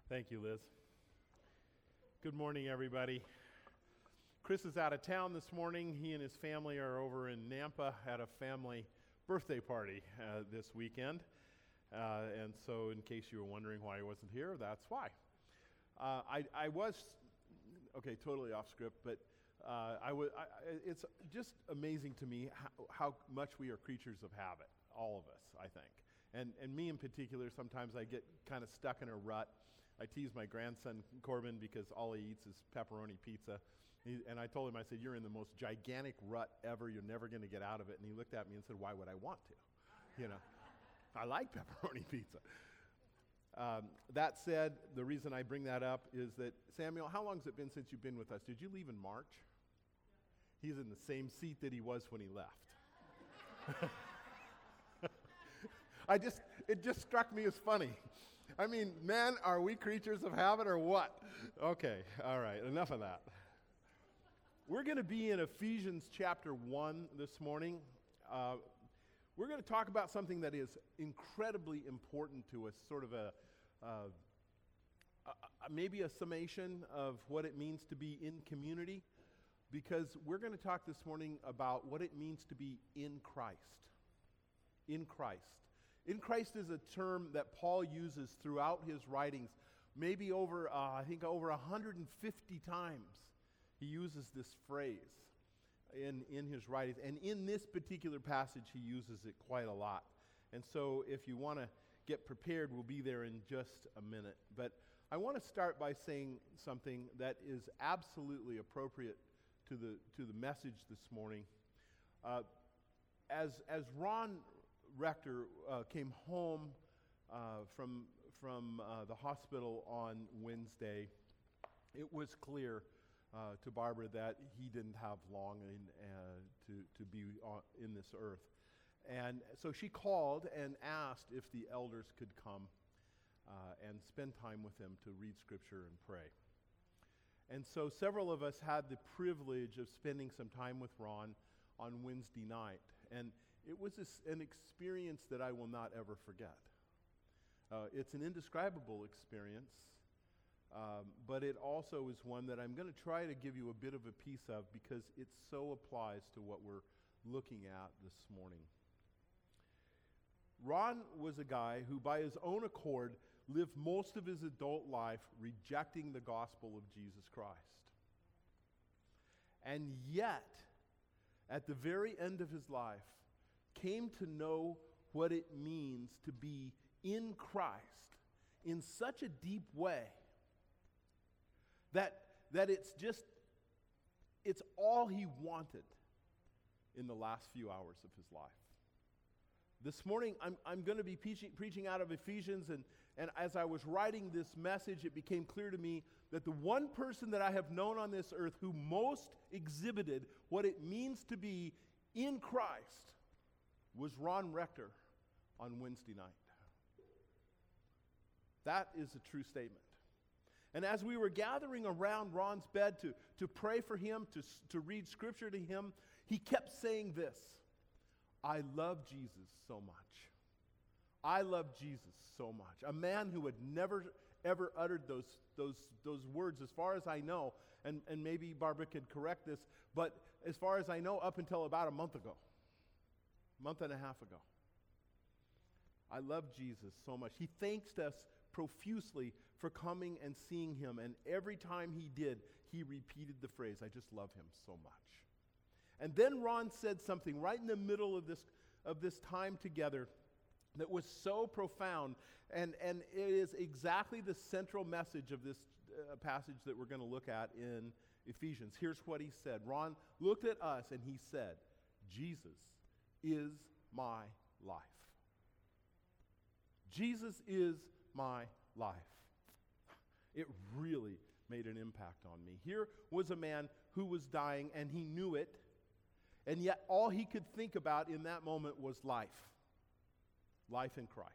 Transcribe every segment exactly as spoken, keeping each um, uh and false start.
Thank you, Liz. Good morning, everybody. Chris is out of town this morning. He and his family are over in Nampa at a family birthday party uh, this weekend. Uh, and so in case you were wondering why he wasn't here, that's why. Uh, I, I was, okay, totally off script, but uh, I w- I, it's just amazing to me how, how much we are creatures of habit, all of us, I think. And, and me in particular, sometimes I get kind of stuck in a rut. I tease my grandson, Corbin, because all he eats is pepperoni pizza. He, and I told him, I said, you're in the most gigantic rut ever. You're never going to get out of it. And he looked at me and said, why would I want to? You know, I like pepperoni pizza. Um, that said, the reason I bring that up is that, Samuel, how long has it been since you've been with us? Did you leave in March? He's in the same seat that he was when he left. I just, it just struck me as funny. I mean, man, are we creatures of habit or what? Okay, all right, enough of that. We're going to be in Ephesians chapter one this morning. Uh, we're going to talk about something that is incredibly important to us, sort of a, uh, a, a maybe a summation of what it means to be in community, because we're going to talk this morning about what it means to be in Christ. In Christ. In Christ is a term that Paul uses throughout his writings, maybe over, uh, I think over one hundred fifty times he uses this phrase in, in his writings. And in this particular passage, he uses it quite a lot. And so if you want to get prepared, we'll be there in just a minute. But I want to start by saying something that is absolutely appropriate to the, to the message this morning. Uh, as, as Ron Rector uh, came home uh, from from uh, the hospital on Wednesday, it was clear uh, to Barbara that he didn't have long in, uh, to to be on, in this earth, and so she called and asked if the elders could come uh, and spend time with him to read Scripture and pray. And so several of us had the privilege of spending some time with Ron on Wednesday night, and it was this, an experience that I will not ever forget. Uh, it's an indescribable experience, um, but it also is one that I'm going to try to give you a bit of a piece of because it so applies to what we're looking at this morning. Ron was a guy who, by his own accord, lived most of his adult life rejecting the gospel of Jesus Christ. And yet, at the very end of his life, came to know what it means to be in Christ in such a deep way that, that it's just, it's all he wanted in the last few hours of his life. This morning, I'm, I'm going to be preaching, preaching out of Ephesians, and, and as I was writing this message, it became clear to me that the one person that I have known on this earth who most exhibited what it means to be in Christ was Ron Rector on Wednesday night. That is a true statement. And as we were gathering around Ron's bed to, to pray for him, to, to read Scripture to him, he kept saying this: I love Jesus so much. I love Jesus so much. A man who had never, ever uttered those, those, those words, as far as I know, and, and maybe Barbara could correct this, but as far as I know, up until about a month ago. month and a half ago. I love Jesus so much. He thanked us profusely for coming and seeing him, and every time he did, he repeated the phrase, I just love him so much. And then Ron said something right in the middle of this of this time together that was so profound, and, and it is exactly the central message of this uh, passage that we're going to look at in Ephesians. Here's what he said. Ron looked at us and he said, Jesus is my life. Jesus is my life. It really made an impact on me. Here was a man who was dying and he knew it, and yet all he could think about in that moment was life. Life in Christ.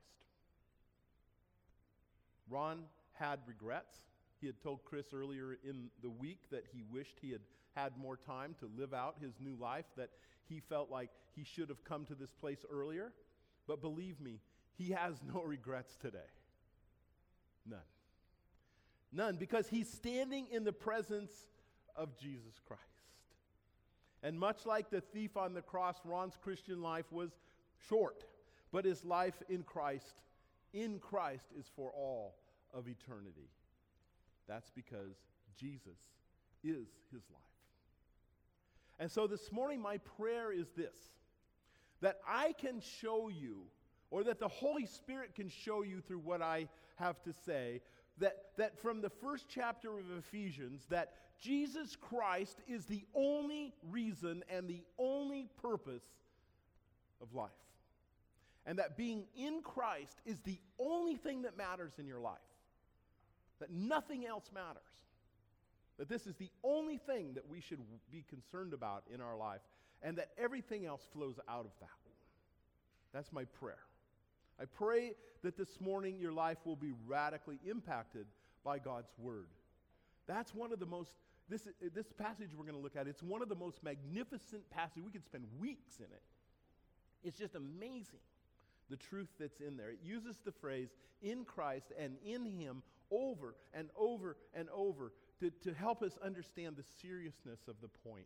Ron had regrets. He had told Chris earlier in the week that he wished he had had more time to live out his new life, that he felt like he should have come to this place earlier. But believe me, he has no regrets today. None. None, because he's standing in the presence of Jesus Christ. And much like the thief on the cross, Ron's Christian life was short, but his life in Christ, in Christ is for all of eternity. That's because Jesus is his life. And so this morning my prayer is this, that I can show you, or that the Holy Spirit can show you through what I have to say, that, that from the first chapter of Ephesians, that Jesus Christ is the only reason and the only purpose of life. And that being in Christ is the only thing that matters in your life. That nothing else matters. That this is the only thing that we should be concerned about in our life, and that everything else flows out of that. That's my prayer. I pray that this morning your life will be radically impacted by God's Word. That's one of the most, this, this passage we're going to look at, it's one of the most magnificent passages. We could spend weeks in it. It's just amazing, the truth that's in there. It uses the phrase, in Christ and in Him, over and over and over to, to help us understand the seriousness of the point.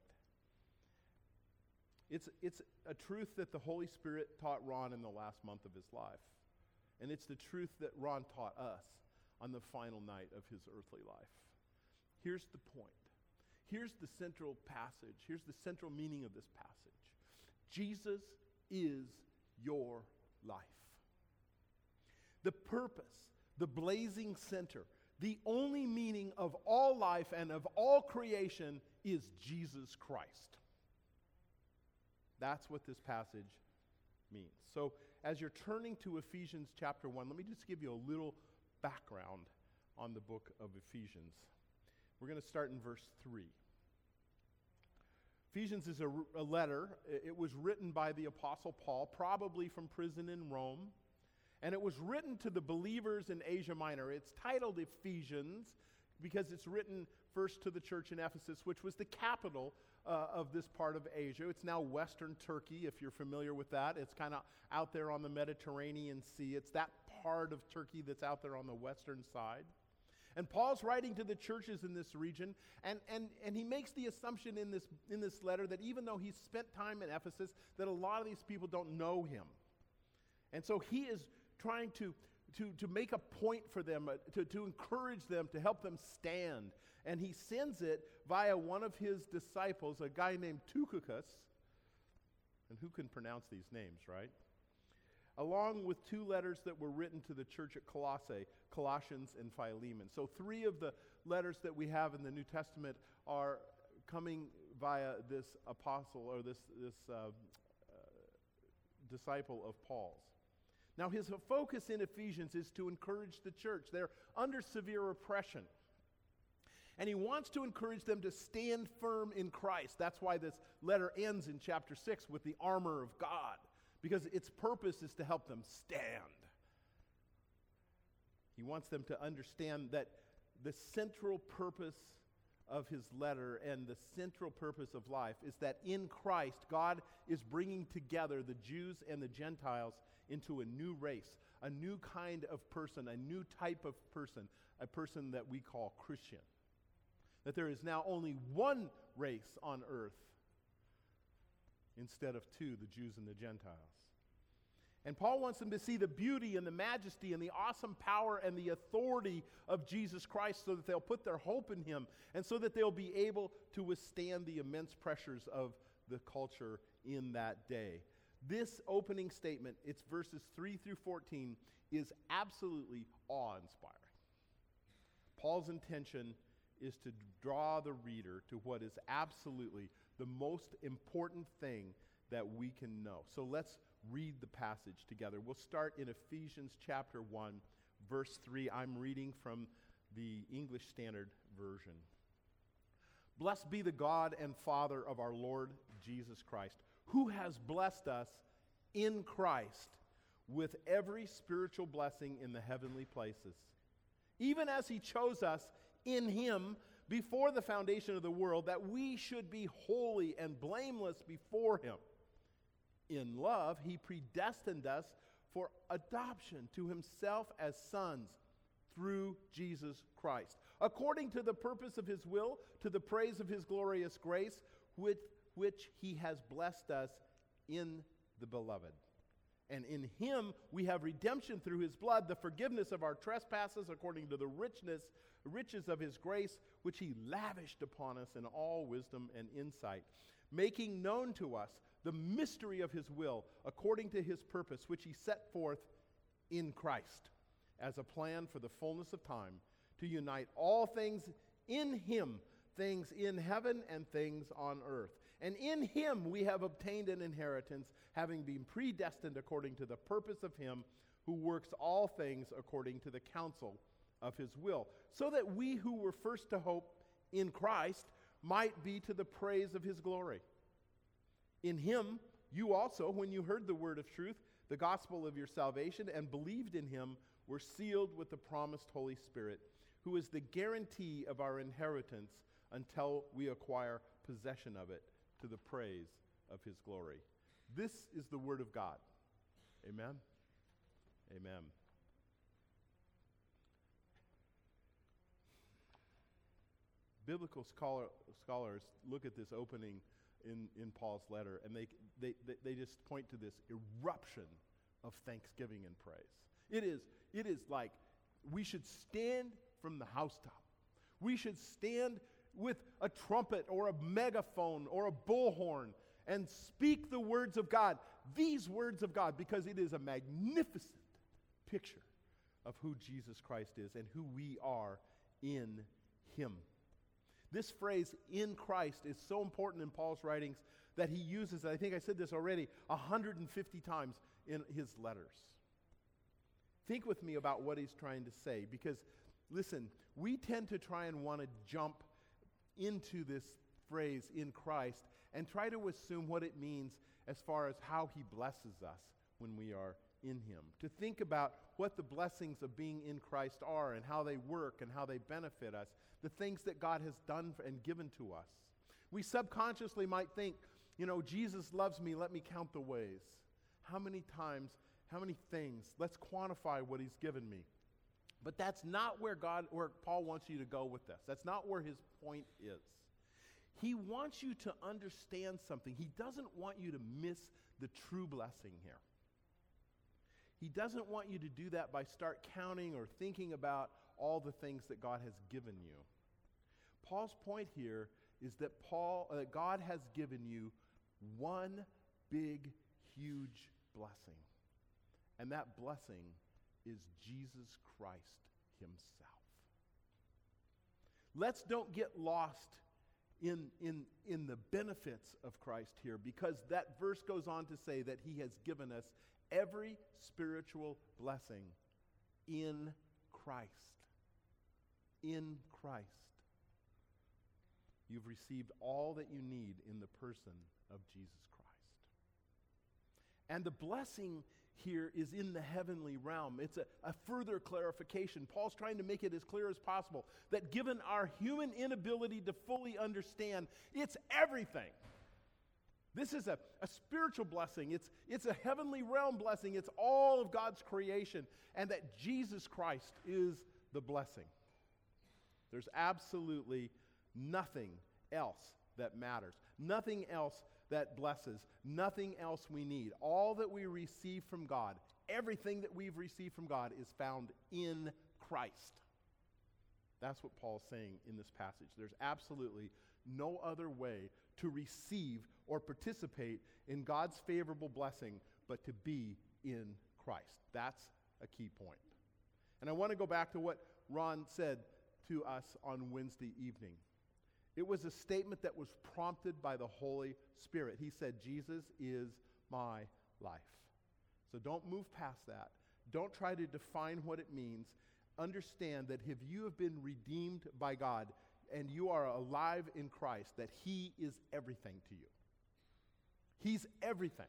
It's, it's a truth that the Holy Spirit taught Ron in the last month of his life. And it's the truth that Ron taught us on the final night of his earthly life. Here's the point. Here's the central passage. Here's the central meaning of this passage. Jesus is your life. The purpose, the blazing center, the only meaning of all life and of all creation is Jesus Christ. That's what this passage means. So as you're turning to Ephesians chapter one, let me just give you a little background on the book of Ephesians. We're going to start in verse three. Ephesians is a, a letter. It was written by the Apostle Paul, probably from prison in Rome. And it was written to the believers in Asia Minor. It's titled Ephesians because it's written first to the church in Ephesus, which was the capital uh, of this part of Asia. It's now Western Turkey, if you're familiar with that. It's kind of out there on the Mediterranean Sea. It's that part of Turkey that's out there on the western side. And Paul's writing to the churches in this region, and, and, and he makes the assumption in this, in this letter that even though he's spent time in Ephesus, that a lot of these people don't know him. And so he is trying to, to, to make a point for them, uh, to, to encourage them, to help them stand. And he sends it via one of his disciples, a guy named Tychicus. And who can pronounce these names, right? Along with two letters that were written to the church at Colossae, Colossians and Philemon. So three of the letters that we have in the New Testament are coming via this apostle or this, this uh, uh, disciple of Paul's. Now his focus in Ephesians is to encourage the church. They're under severe oppression. And he wants to encourage them to stand firm in Christ. That's why this letter ends in chapter six with the armor of God, because its purpose is to help them stand. He wants them to understand that the central purpose of his letter and the central purpose of life is that in Christ, God is bringing together the Jews and the Gentiles into a new race, a new kind of person, a new type of person, a person that we call Christian. That there is now only one race on earth instead of two, the Jews and the Gentiles. And Paul wants them to see the beauty and the majesty and the awesome power and the authority of Jesus Christ so that they'll put their hope in him and so that they'll be able to withstand the immense pressures of the culture in that day. This opening statement, it's verses three through fourteen, is absolutely awe-inspiring. Paul's intention is to draw the reader to what is absolutely the most important thing that we can know. So let's read the passage together. We'll start in Ephesians chapter one, verse three. I'm reading from the English Standard Version. Blessed be the God and Father of our Lord Jesus Christ, who has blessed us in Christ with every spiritual blessing in the heavenly places, even as he chose us in him before the foundation of the world, that we should be holy and blameless before him. In love, he predestined us for adoption to himself as sons through Jesus Christ, according to the purpose of his will, to the praise of his glorious grace, with which he has blessed us in the beloved. And in him we have redemption through his blood, the forgiveness of our trespasses, according to the richness, riches of his grace, which he lavished upon us in all wisdom and insight, making known to us the mystery of his will, according to his purpose, which he set forth in Christ, as a plan for the fullness of time, to unite all things in him, things in heaven and things on earth. And in him we have obtained an inheritance, having been predestined according to the purpose of him who works all things according to the counsel of his will, so that we who were first to hope in Christ might be to the praise of his glory. In him you also, when you heard the word of truth, the gospel of your salvation, and believed in him, were sealed with the promised Holy Spirit, who is the guarantee of our inheritance until we acquire possession of it, to the praise of his glory. This is the word of God. Amen? Amen. Biblical scholar, scholars look at this opening in, in Paul's letter, and they, they, they, they just point to this eruption of thanksgiving and praise. It is, it is like we should stand from the housetop. We should stand with a trumpet or a megaphone or a bullhorn and speak the words of God, these words of God, because it is a magnificent picture of who Jesus Christ is and who we are in him. This phrase, in Christ, is so important in Paul's writings that he uses, I think I said this already, one hundred fifty times in his letters. Think with me about what he's trying to say, because, listen, we tend to try and want to jump into this phrase, in Christ, and try to assume what it means as far as how he blesses us when we are in him. To think about what the blessings of being in Christ are and how they work and how they benefit us, the things that God has done and given to us. We subconsciously might think, you know, Jesus loves me, let me count the ways. How many times, how many things? Let's quantify what he's given me. But that's not where God, where Paul wants you to go with this. That's not where his point is. He wants you to understand something. He doesn't want you to miss the true blessing here. He doesn't want you to do that by start counting or thinking about all the things that God has given you. Paul's point here is that Paul, uh, God has given you one big, huge blessing. And that blessing is Jesus Christ himself. Let's don't get lost in, in, in the benefits of Christ here, because that verse goes on to say that he has given us every spiritual blessing in Christ. In Christ. You've received all that you need in the person of Jesus Christ. And the blessing here is in the heavenly realm. It's a, a further clarification. Paul's trying to make it as clear as possible that given our human inability to fully understand, it's everything. This is a, a spiritual blessing. It's, it's a heavenly realm blessing. It's all of God's creation. And that Jesus Christ is the blessing. There's absolutely nothing else that matters. Nothing else that blesses. Nothing else we need. All that we receive from God, everything that we've received from God is found in Christ. That's what Paul's saying in this passage. There's absolutely no other way to receive or participate in God's favorable blessing but to be in Christ. That's a key point. And I want to go back to what Ron said to us on Wednesday evening. It was a statement that was prompted by the Holy Spirit. He said, Jesus is my life. So don't move past that. Don't try to define what it means. Understand that if you have been redeemed by God and you are alive in Christ, that he is everything to you. He's everything.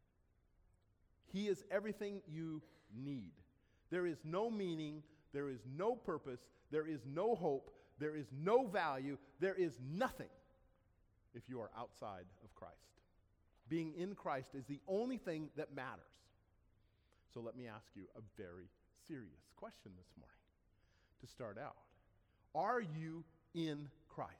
He is everything you need. There is no meaning, there is no purpose, there is no hope, there is no value, there is nothing if you are outside of Christ. Being in Christ is the only thing that matters. So let me ask you a very serious question this morning. to start out. Are you in Christ?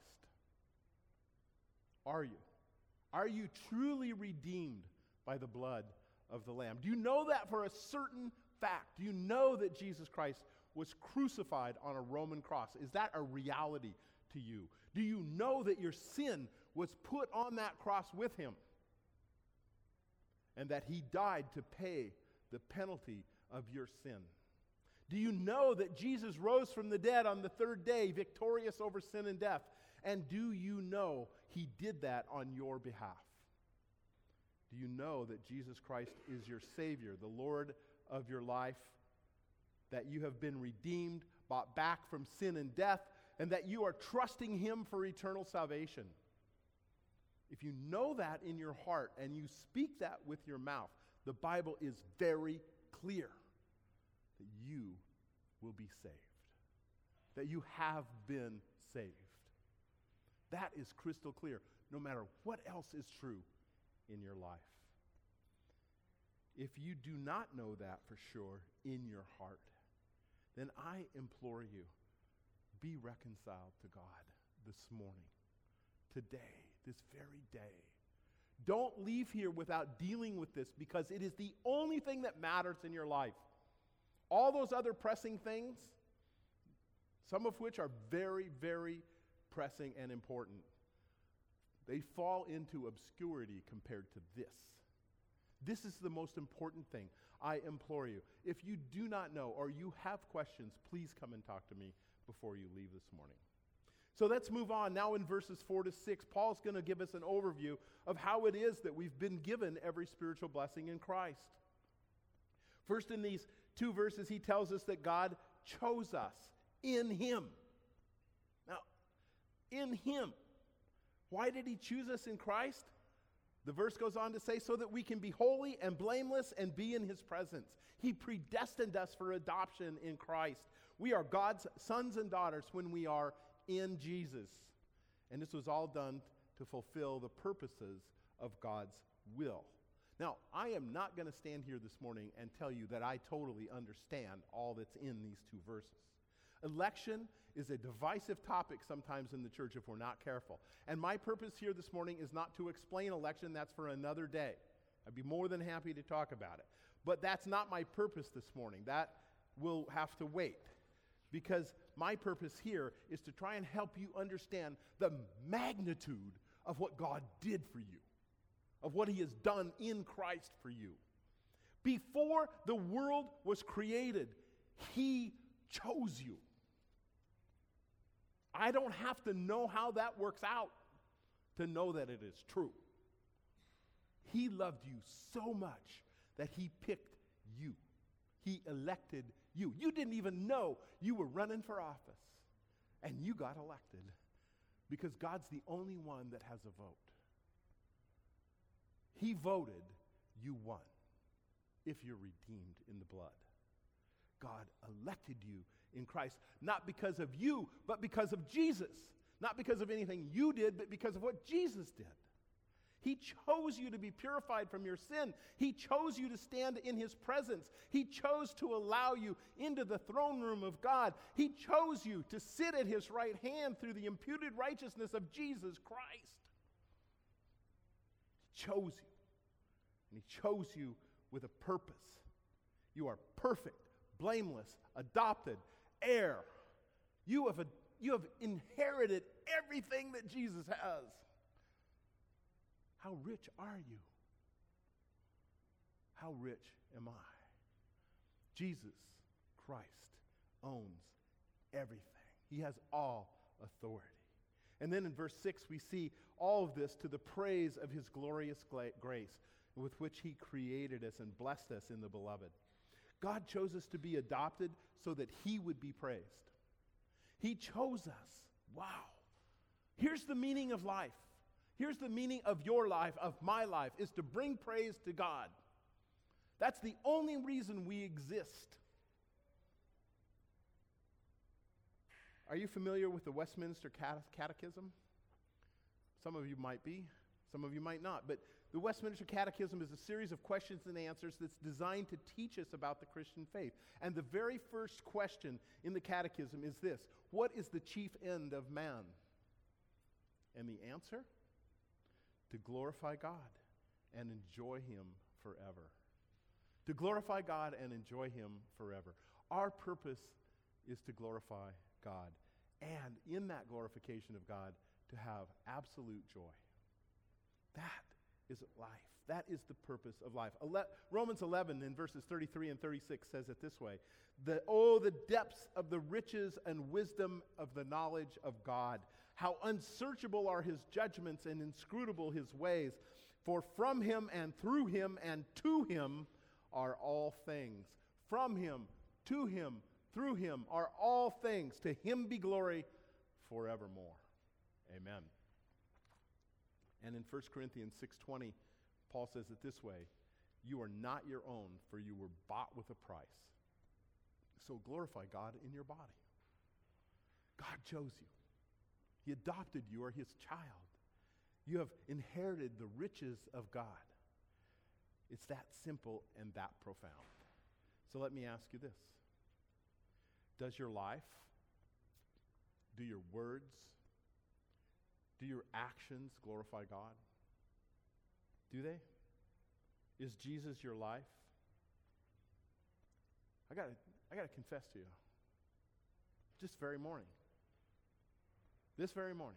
Are you? Are you truly redeemed by the blood of the Lamb? Do you know that for a certain fact? Do you know that Jesus Christ was crucified on a Roman cross? Is that a reality to you? Do you know that your sin was put on that cross with him? And that he died to pay the penalty of your sin? Do you know that Jesus rose from the dead on the third day, victorious over sin and death? And do you know he did that on your behalf? Do you know that Jesus Christ is your Savior, the Lord of your life, that you have been redeemed, bought back from sin and death, and that you are trusting him for eternal salvation? If you know that in your heart and you speak that with your mouth, the Bible is very clear that you will be saved, that you have been saved. That is crystal clear, no matter what else is true in your life. If you do not know that for sure in your heart, then I implore you, be reconciled to God this morning, today, this very day. Don't leave here without dealing with this, because it is the only thing that matters in your life. All those other pressing things, some of which are very, very pressing and important, they fall into obscurity compared to this. This is the most important thing. I implore you, if you do not know or you have questions, please come and talk to me before you leave this morning. So let's move on. Now in verses four to six, Paul's going to give us an overview of how it is that we've been given every spiritual blessing in Christ. First, in these two verses, he tells us that God chose us in him. Now, in him. Why did he choose us in Christ? The verse goes on to say, so that we can be holy and blameless and be in his presence. He predestined us for adoption in Christ. We are God's sons and daughters when we are in Jesus. And this was all done to fulfill the purposes of God's will. Now, I am not going to stand here this morning and tell you that I totally understand all that's in these two verses. Election is a divisive topic sometimes in the church if we're not careful. And my purpose here this morning is not to explain election. That's for another day. I'd be more than happy to talk about it. But that's not my purpose this morning. That will have to wait. Because my purpose here is to try and help you understand the magnitude of what God did for you, of what he has done in Christ for you. Before the world was created, he chose you. I don't have to know how that works out to know that it is true. He loved you so much that he picked you. He elected you. You didn't even know you were running for office, and you got elected because God's the only one that has a vote. He voted, you won, if you're redeemed in the blood. God elected you in Christ, not because of you, but because of Jesus. Not because of anything you did, but because of what Jesus did. He chose you to be purified from your sin. He chose you to stand in his presence. He chose to allow you into the throne room of God. He chose you to sit at his right hand through the imputed righteousness of Jesus Christ. He chose you. And he chose you with a purpose. You are perfect, blameless, adopted, heir. You have, a, you have inherited everything that Jesus has. How rich are you? How rich am I? Jesus Christ owns everything. He has all authority. And then in verse six, we see all of this to the praise of his glorious grace with which he created us and blessed us in the beloved. God chose us to be adopted so that he would be praised. He chose us. Wow. Here's the meaning of life. Here's the meaning of your life, of my life, is to bring praise to God. That's the only reason we exist. Are you familiar with the Westminster Catechism? Some of you might be, some of you might not. But The Westminster Catechism is a series of questions and answers that's designed to teach us about the Christian faith. And the very first question in the Catechism is this: what is the chief end of man? And the answer? To glorify God and enjoy Him forever. To glorify God and enjoy Him forever. Our purpose is to glorify God, and in that glorification of God, to have absolute joy. That is life. That is the purpose of life. Ele- Romans eleven in verses thirty-three and thirty-six says it this way: the, oh, the depths of the riches and wisdom of the knowledge of God. How unsearchable are His judgments and inscrutable His ways. For from Him and through Him and to Him are all things. From Him, to Him, through Him are all things. To Him be glory forevermore. Amen. And in First Corinthians six twenty, Paul says it this way: you are not your own, for you were bought with a price. So glorify God in your body. God chose you. He adopted you, or His child. You have inherited the riches of God. It's that simple and that profound. So let me ask you this. Does your life, do your words, do your actions glorify God? Do they? Is Jesus your life? I gotta, I gotta confess to you. This very morning, this very morning,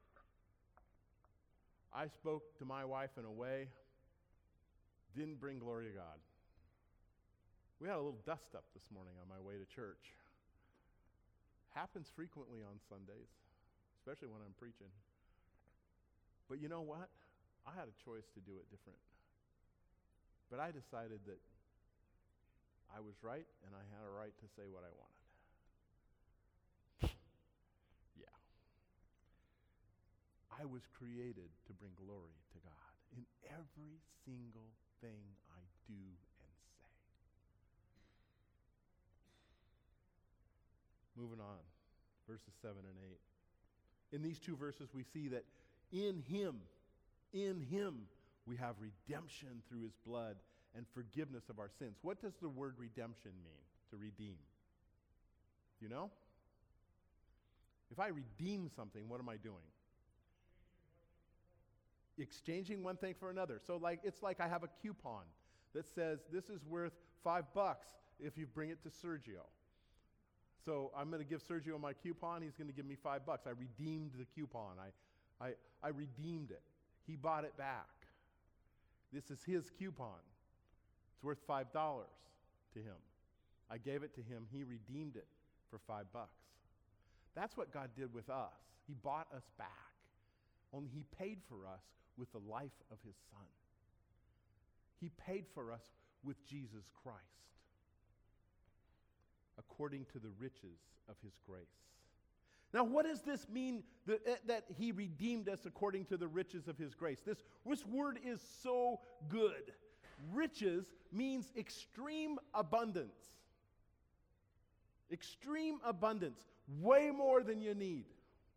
I spoke to my wife in a way didn't bring glory to God. We had a little dust up this morning on my way to church. Happens frequently on Sundays, especially when I'm preaching. But you know what? I had a choice to do it different. But I decided that I was right and I had a right to say what I wanted. Yeah. I was created to bring glory to God in every single thing I do and say. Moving on, verses seven and eight. In these two verses we see that in Him, in Him, we have redemption through His blood and forgiveness of our sins. What does the word redemption mean, to redeem? You know? If I redeem something, what am I doing? Exchanging one thing for another. So like it's like I have a coupon that says this is worth five bucks if you bring it to Sergio. So I'm going to give Sergio my coupon. He's going to give me five bucks. I redeemed the coupon. I, I, I redeemed it. He bought it back. This is his coupon. It's worth five dollars to him. I gave it to him. He redeemed it for five bucks. That's what God did with us. He bought us back. Only He paid for us with the life of His Son. He paid for us with Jesus Christ, according to the riches of His grace. Now, what does this mean that, that He redeemed us according to the riches of His grace? This, this word is so good. Riches means extreme abundance. Extreme abundance. Way more than you need.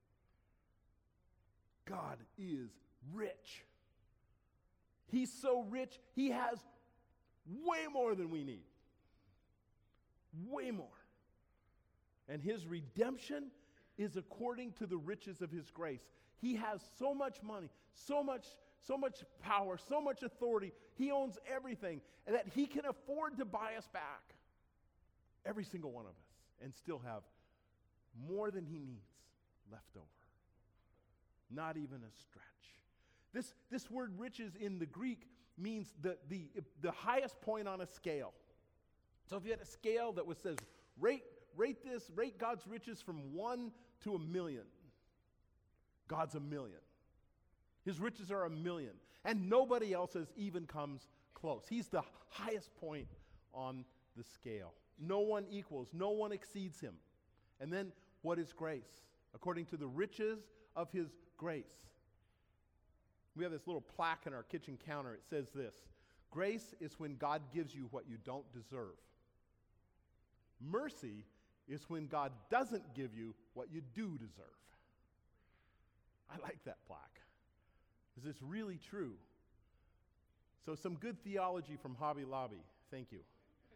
God is rich. He's so rich, He has way more than we need. Way more. And His redemption is according to the riches of His grace. He has so much money, so much, so much power, so much authority. He owns everything, and that He can afford to buy us back, every single one of us, and still have more than He needs left over. Not even a stretch. This, this word riches in the Greek means the, the, the highest point on a scale. So if you had a scale that was says, rate, rate this, rate God's riches from one to a million. God's a million. His riches are a million. And nobody else's even comes close. He's the highest point on the scale. No one equals, no one exceeds Him. And then what is grace? According to the riches of His grace. We have this little plaque on our kitchen counter. It says this: grace is when God gives you what you don't deserve. Mercy is when God doesn't give you what you do deserve. I like that plaque because it's really true. So some good theology from Hobby Lobby. Thank you.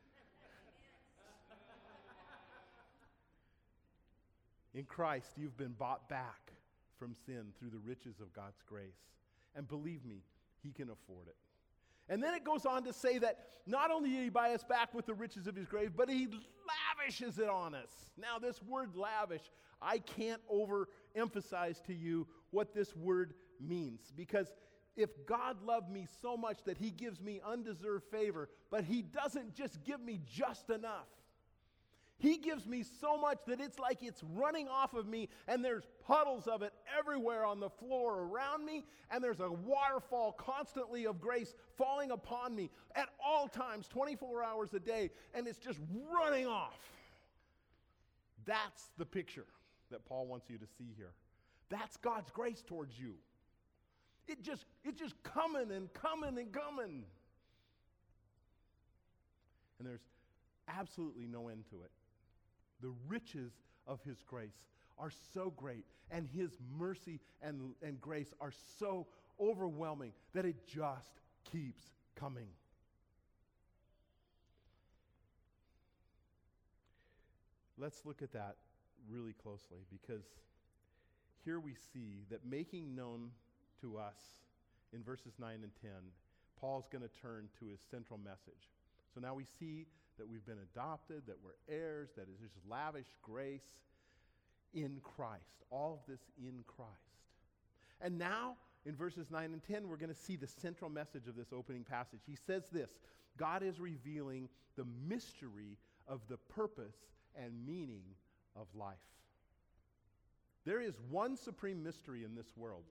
In Christ, you've been bought back from sin through the riches of God's grace. And believe me, he can afford it. And then it goes on to say that not only did he buy us back with the riches of his grace, but he lavishes it on us. Now, this word lavish, I can't overemphasize to you what this word means. Because if God loved me so much that he gives me undeserved favor, but he doesn't just give me just enough. He gives me so much that it's like it's running off of me, and there's puddles of it everywhere on the floor around me, and there's a waterfall constantly of grace falling upon me at all times, twenty-four hours a day, and it's just running off. That's the picture that Paul wants you to see here. That's God's grace towards you. It just, it's just coming and coming and coming. And there's absolutely no end to it. The riches of his grace are so great, and his mercy and, and grace are so overwhelming that it just keeps coming. Let's look at that really closely, because here we see that making known to us in verses nine and ten, Paul's going to turn to his central message. So now we see that we've been adopted, that we're heirs, that is just lavish grace in Christ. All of this in Christ. And now, in verses nine and ten, we're going to see the central message of this opening passage. He says this: God is revealing the mystery of the purpose and meaning of life. There is one supreme mystery in this world.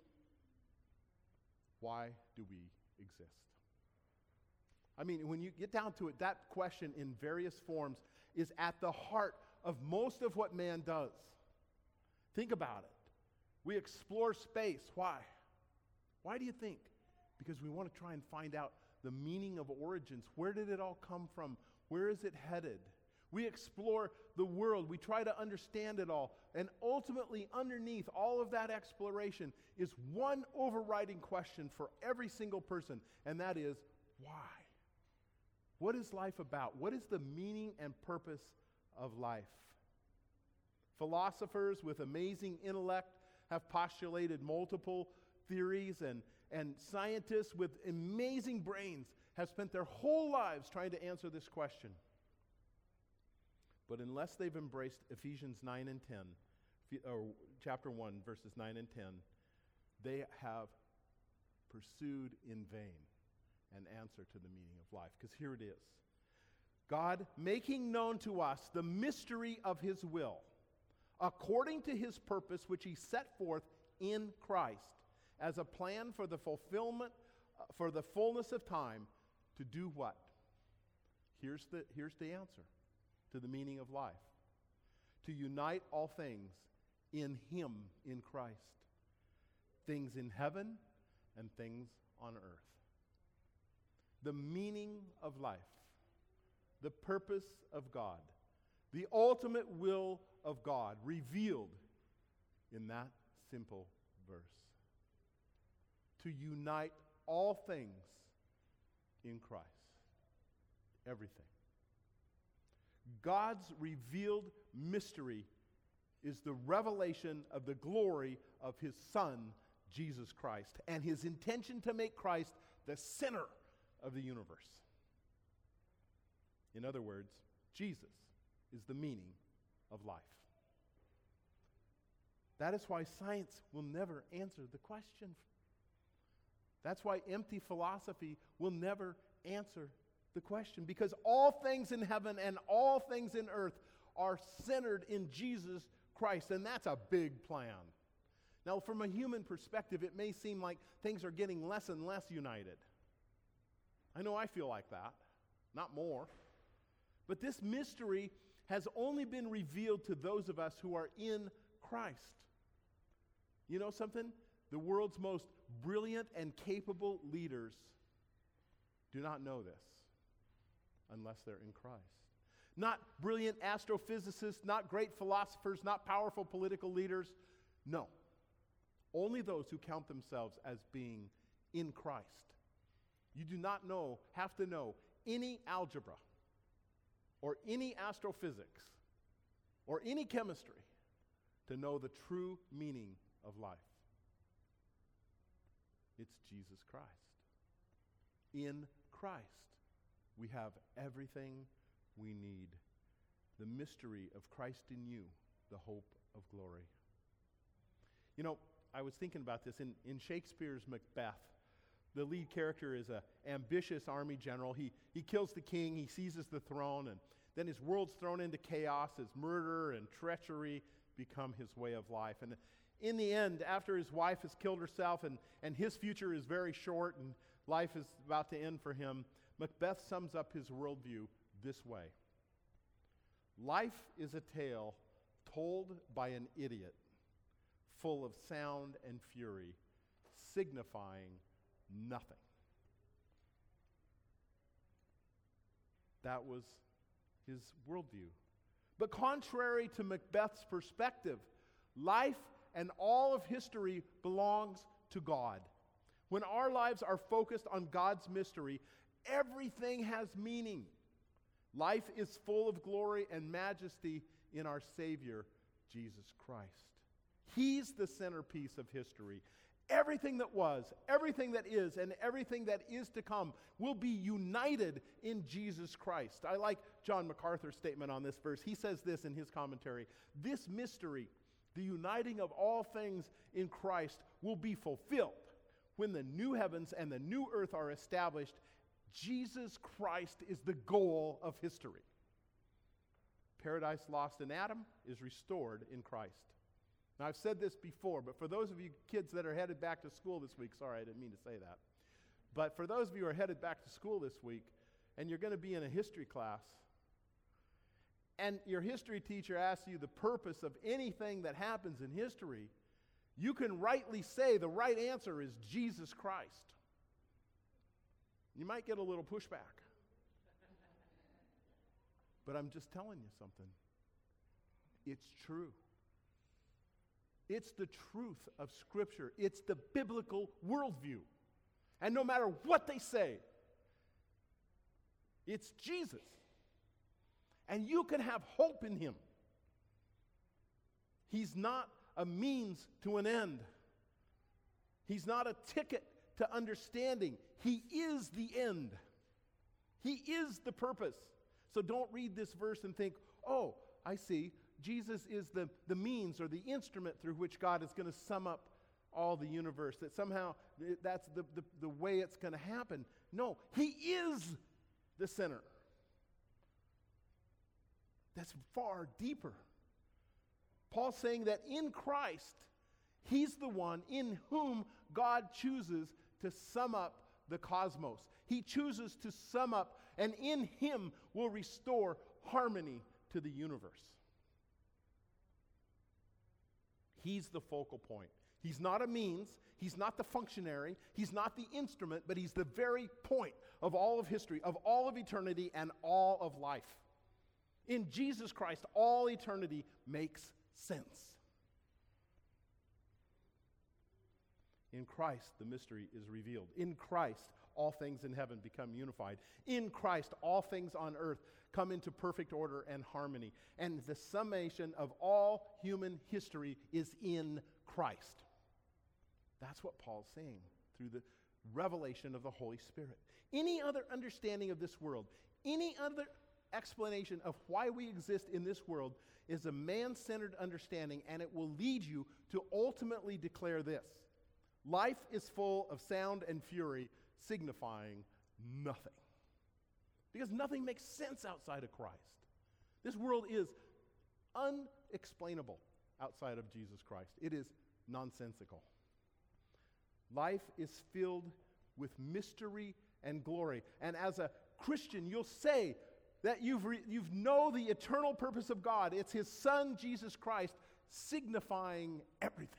Why do we exist? I mean, when you get down to it, that question in various forms is at the heart of most of what man does. Think about it. We explore space. Why? Why do you think? Because we want to try and find out the meaning of origins. Where did it all come from? Where is it headed? We explore the world. We try to understand it all. And ultimately, underneath all of that exploration is one overriding question for every single person, and that is, why? What is life about? What is the meaning and purpose of life? Philosophers with amazing intellect have postulated multiple theories, and, and scientists with amazing brains have spent their whole lives trying to answer this question. But unless they've embraced Ephesians nine and ten, or chapter one, verses nine and ten, they have pursued in vain an answer to the meaning of life. Because here it is. God making known to us the mystery of his will, according to his purpose which he set forth in Christ, as a plan for the fulfillment, uh, for the fullness of time, to do what? Here's the, here's the answer to the meaning of life. To unite all things in him, in Christ. Things in heaven and things on earth. The meaning of life, the purpose of God, the ultimate will of God revealed in that simple verse. To unite all things in Christ. Everything. God's revealed mystery is the revelation of the glory of his Son, Jesus Christ, and his intention to make Christ the center of the universe. In other words, Jesus is the meaning of life. That is why science will never answer the question. That's why empty philosophy will never answer the question, because all things in heaven and all things in earth are centered in Jesus Christ, and that's a big plan. Now, from a human perspective, it may seem like things are getting less and less united. I know I feel like that, not more. But this mystery has only been revealed to those of us who are in Christ. You know something? The world's most brilliant and capable leaders do not know this unless they're in Christ. Not brilliant astrophysicists, not great philosophers, not powerful political leaders. No. Only those who count themselves as being in Christ You do not know, have to know any algebra or any astrophysics or any chemistry to know the true meaning of life. It's Jesus Christ. In Christ, we have everything we need. The mystery of Christ in you, the hope of glory. You know, I was thinking about this. In, in Shakespeare's Macbeth, the lead character is an ambitious army general. He, he kills the king, he seizes the throne, and then his world's thrown into chaos as murder and treachery become his way of life. And in the end, after his wife has killed herself and, and his future is very short and life is about to end for him, Macbeth sums up his worldview this way. Life is a tale told by an idiot, full of sound and fury, signifying nothing. That was his worldview. But contrary to Macbeth's perspective, life and all of history belongs to God. When our lives are focused on God's mystery, everything has meaning. Life is full of glory and majesty in our Savior, Jesus Christ. He's the centerpiece of history. Everything that was, everything that is, and everything that is to come will be united in Jesus Christ. I like John MacArthur's statement on this verse. He says this in his commentary. This mystery, the uniting of all things in Christ, will be fulfilled when the new heavens and the new earth are established. Jesus Christ is the goal of history. Paradise lost in Adam is restored in Christ. Now, I've said this before, but for those of you kids that are headed back to school this week, sorry, I didn't mean to say that. But for those of you who are headed back to school this week, and you're going to be in a history class, and your history teacher asks you the purpose of anything that happens in history, you can rightly say the right answer is Jesus Christ. You might get a little pushback. But I'm just telling you something. It's true. It's the truth of Scripture. It's the biblical worldview. And no matter what they say, it's Jesus. And you can have hope in Him. He's not a means to an end. He's not a ticket to understanding. He is the end. He is the purpose. So don't read this verse and think, oh, I see. Jesus is the, the means or the instrument through which God is going to sum up all the universe, that somehow that's the, the, the way it's going to happen. No, He is the center. That's far deeper. Paul's saying that in Christ, He's the one in whom God chooses to sum up the cosmos. He chooses to sum up, and in Him will restore harmony to the universe. He's the focal point. He's not a means. He's not the functionary. He's not the instrument, but He's the very point of all of history, of all of eternity, and all of life. In Jesus Christ, all eternity makes sense. In Christ, the mystery is revealed. In Christ, all things in heaven become unified. In Christ, all things on earth come into perfect order and harmony. And the summation of all human history is in Christ. That's what Paul's saying through the revelation of the Holy Spirit. Any other understanding of this world, any other explanation of why we exist in this world is a man-centered understanding, and it will lead you to ultimately declare this: life is full of sound and fury, signifying nothing. Because nothing makes sense outside of Christ. This world is unexplainable outside of Jesus Christ. It is nonsensical. Life is filled with mystery and glory. And as a Christian, you'll say that you've re- you've know the eternal purpose of God. It's His Son, Jesus Christ, signifying everything.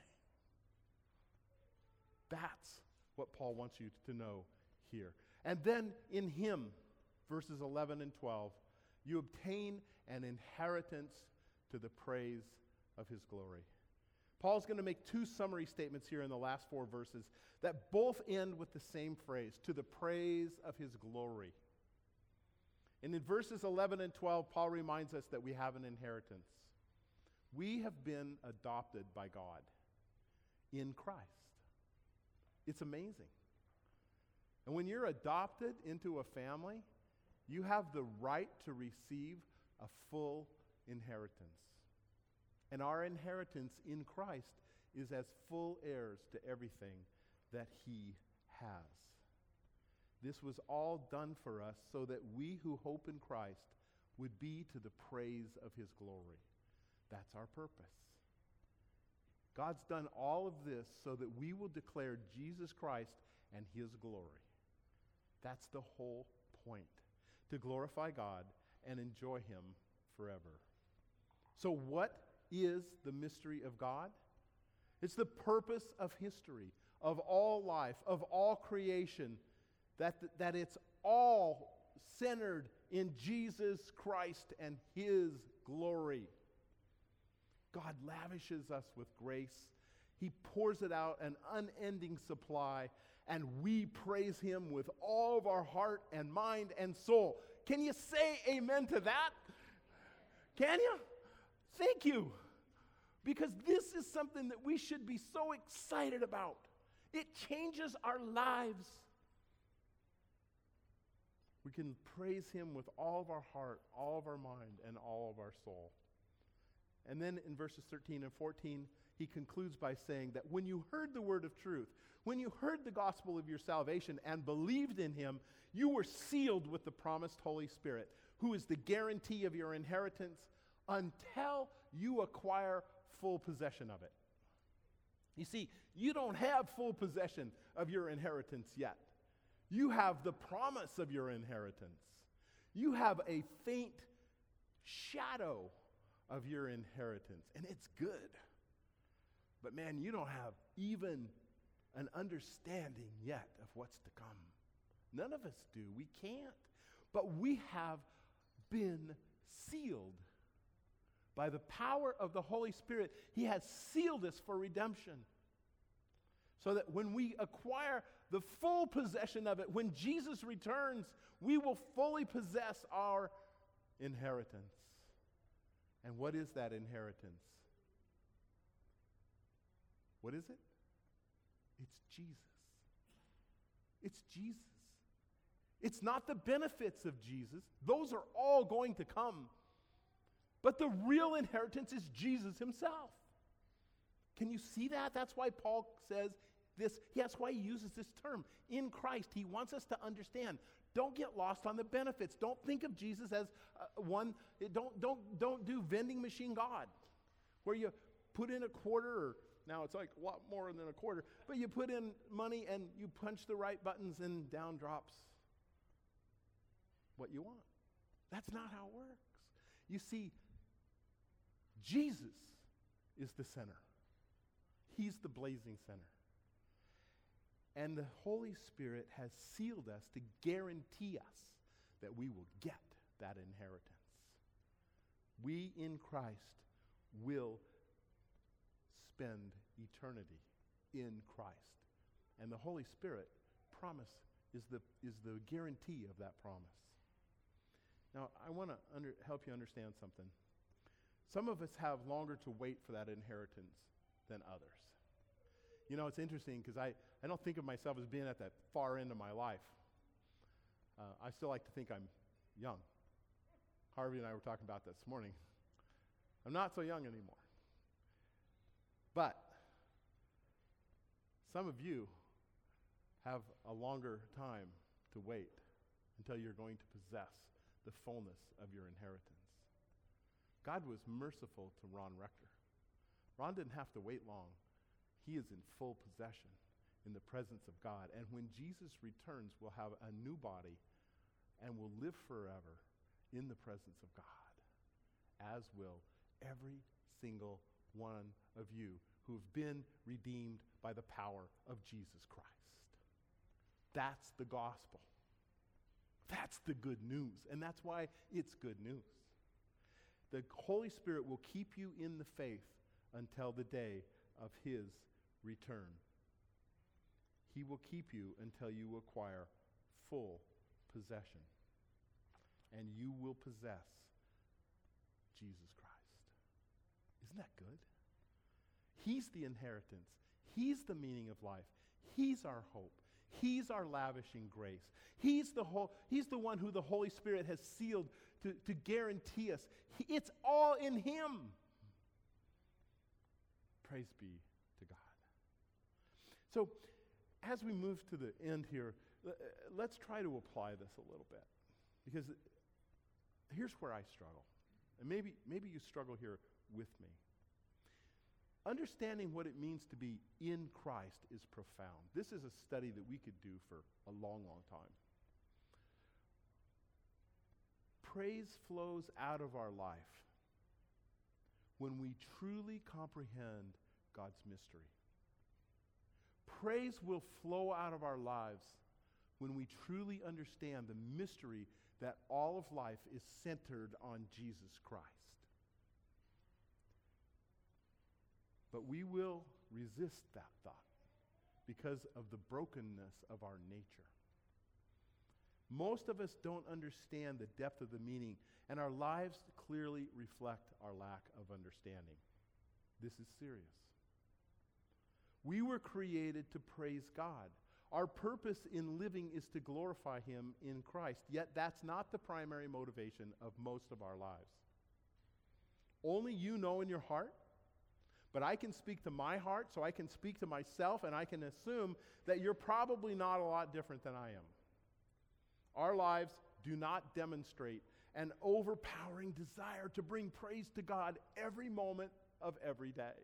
That's what Paul wants you to know here. And then in Him, verses eleven and twelve, you obtain an inheritance to the praise of His glory. Paul's going to make two summary statements here in the last four verses that both end with the same phrase, to the praise of his glory. And in verses eleven and twelve, Paul reminds us that we have an inheritance. We have been adopted by God in Christ. It's amazing. And when you're adopted into a family, you have the right to receive a full inheritance. And our inheritance in Christ is as full heirs to everything that he has. This was all done for us so that we who hope in Christ would be to the praise of his glory. That's our purpose. God's done all of this so that we will declare Jesus Christ and his glory. That's the whole point, to glorify God and enjoy him forever. So what is the mystery of God? It's the purpose of history, of all life, of all creation, that, that it's all centered in Jesus Christ and his glory. God lavishes us with grace. He pours it out, an unending supply, and we praise him with all of our heart and mind and soul. Can you say amen to that? Can you? Thank you. Because this is something that we should be so excited about. It changes our lives. We can praise him with all of our heart, all of our mind, and all of our soul. And then in verses thirteen and fourteen, he concludes by saying that when you heard the word of truth, when you heard the gospel of your salvation and believed in him, you were sealed with the promised Holy Spirit, who is the guarantee of your inheritance until you acquire full possession of it. You see, you don't have full possession of your inheritance yet. You have the promise of your inheritance. You have a faint shadow of your inheritance, and it's good. But man, you don't have even an understanding yet of what's to come. None of us do. We can't. But we have been sealed by the power of the Holy Spirit. He has sealed us for redemption. So that when we acquire the full possession of it, when Jesus returns, we will fully possess our inheritance. And what is that inheritance? What is it? It's Jesus. It's Jesus. It's not the benefits of Jesus. Those are all going to come. But the real inheritance is Jesus himself. Can you see that? That's why Paul says this. That's why he uses this term, in Christ. He wants us to understand. Don't get lost on the benefits. Don't think of Jesus as uh, one. Don't, don't, don't do vending machine God, where you put in a quarter, or now it's like a lot more than a quarter, but you put in money and you punch the right buttons and down drops what you want. That's not how it works. You see, Jesus is the center. He's the blazing center. And the Holy Spirit has sealed us to guarantee us that we will get that inheritance. We in Christ will spend eternity in Christ. And the Holy Spirit promise is the, is the guarantee of that promise. Now, I want to under, help you understand something. Some of us have longer to wait for that inheritance than others. You know, it's interesting because I, I don't think of myself as being at that far end of my life. Uh, I still like to think I'm young. Harvey and I were talking about this morning. I'm not so young anymore. But some of you have a longer time to wait until you're going to possess the fullness of your inheritance. God was merciful to Ron Rector. Ron didn't have to wait long. He is in full possession in the presence of God. And when Jesus returns, we'll have a new body and will live forever in the presence of God, as will every single one of you who have been redeemed by the power of Jesus Christ. That's the gospel. That's the good news, and that's why it's good news. The Holy Spirit will keep you in the faith until the day of his return. He will keep you until you acquire full possession. And you will possess Jesus Christ. Isn't that good? He's the inheritance. He's the meaning of life. He's our hope. He's our lavishing grace. He's the whole, he's the one who the Holy Spirit has sealed to, to guarantee us. He, it's all in him. Praise be to God. So, as we move to the end here, let's try to apply this a little bit. Because here's where I struggle. And maybe, maybe you struggle here with me. Understanding what it means to be in Christ is profound. This is a study that we could do for a long, long time. Praise flows out of our life when we truly comprehend God's mystery. Praise will flow out of our lives when we truly understand the mystery that all of life is centered on Jesus Christ. But we will resist that thought because of the brokenness of our nature. Most of us don't understand the depth of the meaning, and our lives clearly reflect our lack of understanding. This is serious. We were created to praise God. Our purpose in living is to glorify him in Christ, yet that's not the primary motivation of most of our lives. Only you know in your heart, but I can speak to my heart, so I can speak to myself, and I can assume that you're probably not a lot different than I am. Our lives do not demonstrate an overpowering desire to bring praise to God every moment of every day.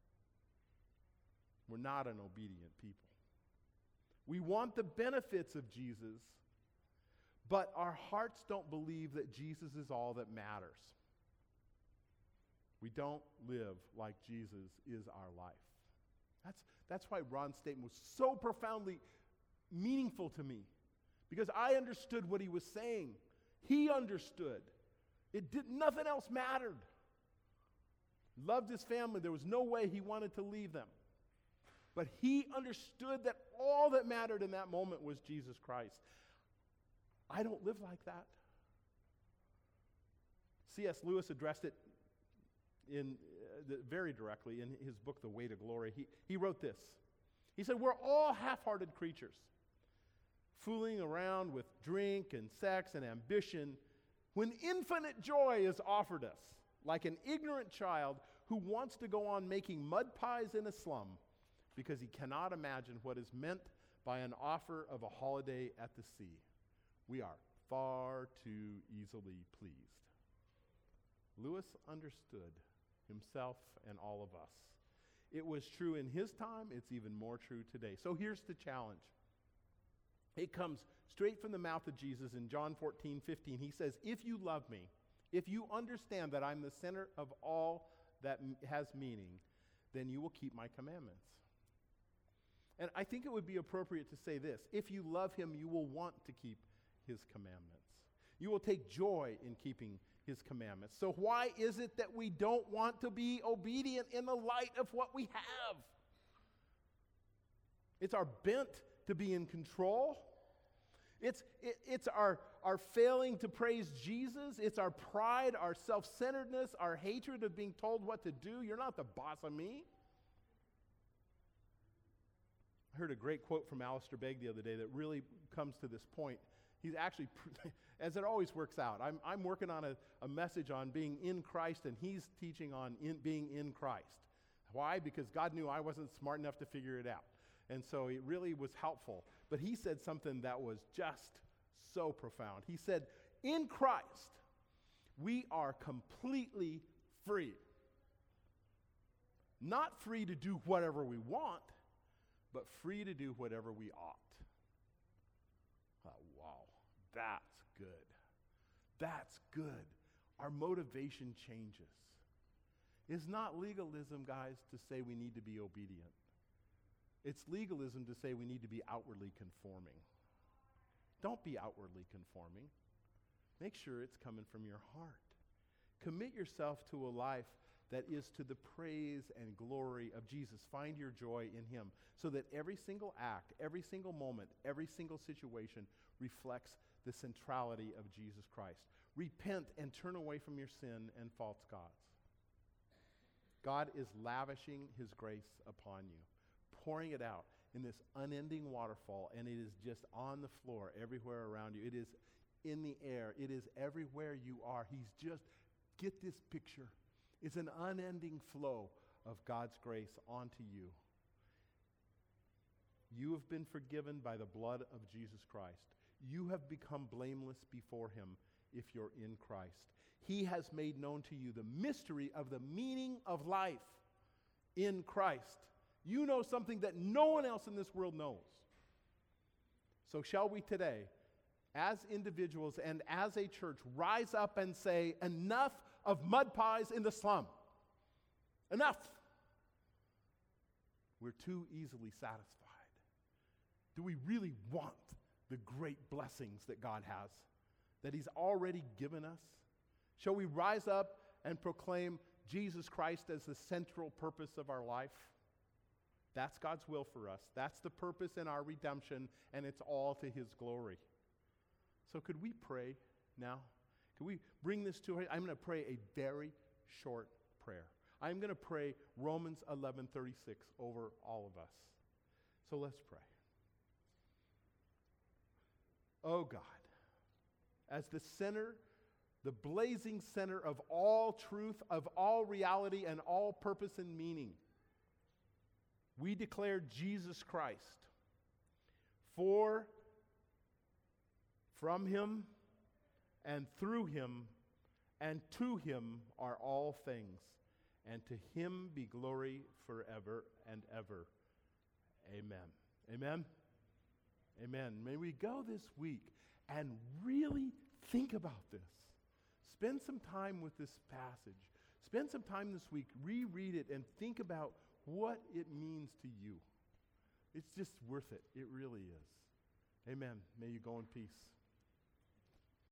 We're not an obedient people. We want the benefits of Jesus, but our hearts don't believe that Jesus is all that matters. We don't live like Jesus is our life. That's, that's why Ron's statement was so profoundly meaningful to me, because I understood what he was saying. He understood. It did, nothing else mattered. Loved his family. There was no way he wanted to leave them. But he understood that all that mattered in that moment was Jesus Christ. I don't live like that. C S Lewis addressed it in uh, the, very directly in his book, The Way to Glory. He, he wrote this. He said, we're all half-hearted creatures, fooling around with drink and sex and ambition when infinite joy is offered us, like an ignorant child who wants to go on making mud pies in a slum because he cannot imagine what is meant by an offer of a holiday at the sea. We are far too easily pleased. Lewis understood himself and all of us. It was true in his time. It's even more true today. So here's the challenge. It comes straight from the mouth of Jesus in John fourteen fifteen. He says, if you love me, if you understand that I'm the center of all that m- has meaning, then you will keep my commandments. And I think it would be appropriate to say this. If you love him, you will want to keep his commandments. You will take joy in keeping his commandments. So why is it that we don't want to be obedient in the light of what we have? It's our bent to be in control. It's, it, it's our, our failing to praise Jesus. It's our pride, our self-centeredness, our hatred of being told what to do. You're not the boss of me. I heard a great quote from Alistair Begg the other day that really comes to this point. He's actually, as it always works out, I'm, I'm working on a, a message on being in Christ, and he's teaching on in, being in Christ. Why? Because God knew I wasn't smart enough to figure it out. And so it really was helpful. But he said something that was just so profound. He said, in Christ, we are completely free. Not free to do whatever we want, but free to do whatever we ought. Oh, wow, that's good. That's good. Our motivation changes. It's not legalism, guys, to say we need to be obedient. It's legalism to say we need to be outwardly conforming. Don't be outwardly conforming. Make sure it's coming from your heart. Commit yourself to a life that is to the praise and glory of Jesus. Find your joy in him so that every single act, every single moment, every single situation reflects the centrality of Jesus Christ. Repent and turn away from your sin and false gods. God is lavishing his grace upon you, pouring it out in this unending waterfall, and it is just on the floor everywhere around you. It is in the air. It is everywhere you are. He's just, get this picture. It's an unending flow of God's grace onto you. You have been forgiven by the blood of Jesus Christ. You have become blameless before him if you're in Christ. He has made known to you the mystery of the meaning of life in Christ. You know something that no one else in this world knows. So shall we today, as individuals and as a church, rise up and say, enough of mud pies in the slum. Enough. We're too easily satisfied. Do we really want the great blessings that God has, that he's already given us? Shall we rise up and proclaim Jesus Christ as the central purpose of our life? That's God's will for us. That's the purpose in our redemption, and it's all to his glory. So could we pray now? Could we bring this to her? I'm going to pray a very short prayer. I'm going to pray Romans eleven thirty-six over all of us. So let's pray. Oh God, as the center, the blazing center of all truth, of all reality, and all purpose and meaning, we declare Jesus Christ. For from him and through him and to him are all things, and to him be glory forever and ever. Amen. Amen. Amen. May we go this week and really think about this. Spend some time with this passage. Spend some time this week, reread it, and think about what it means to you. It's just worth it. It really is. Amen. May you go in peace.